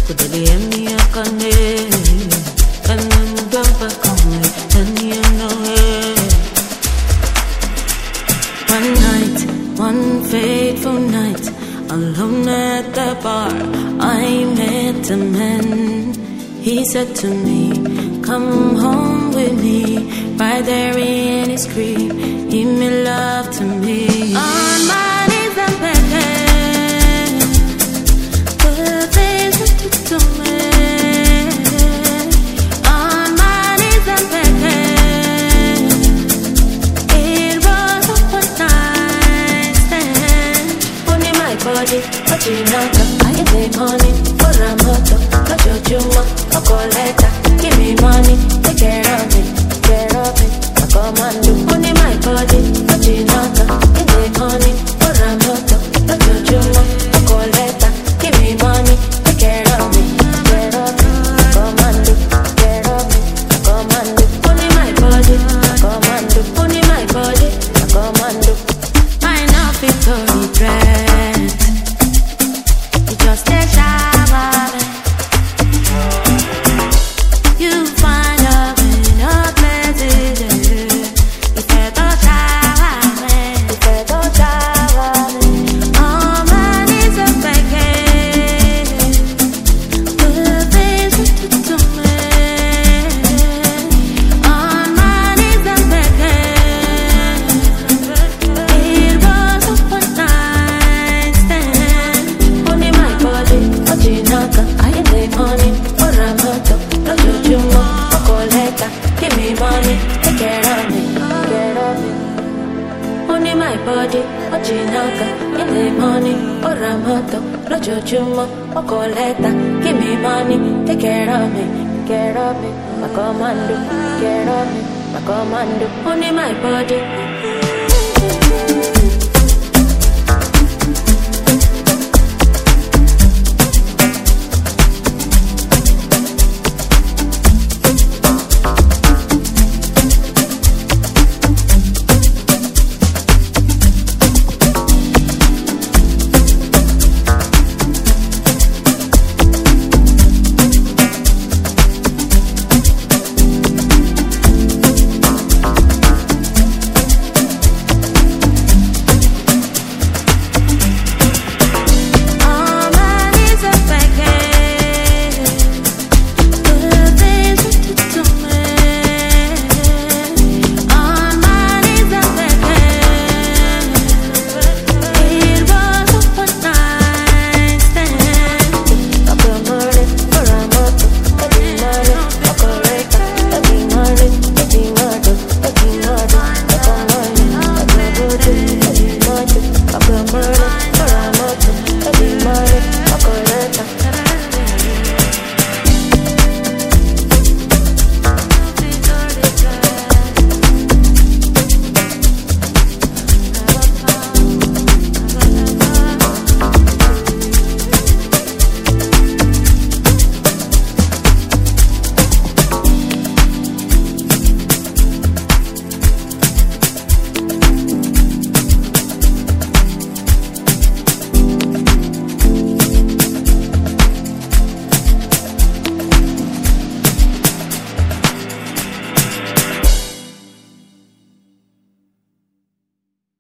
One night, one fateful night, alone at the bar, I met a man. He said to me, come home with me. Right there in his crib, he made love to me. On my knees I'm begging, the things that you do to me. On my knees I'm begging, it was a one night stand. Only my body, but you know I get the money for a moto. Got your juma, a collector. Give me money, take care of me, I come and do. Only my body, but you know get the money for a moto. Got your juma, a collector. Give me money, take care of me, I come and do. I come and do. Only my body, I come and do. Only my body, I come and do. I know fit to regret. You just take shower. You find love in a places. If I don't shower, all my needs are vacant. The things that you do to me, all my needs are vacant. It was a one night stand. Only my body, but you know I ain't the money for a moto. No jujumo, no collector. Give me money, take care of me, Only my body, but you know in the money for a moto. No jujumo, no collector. Give me money, take care of me, My commando, care of me, my commando. Only my body.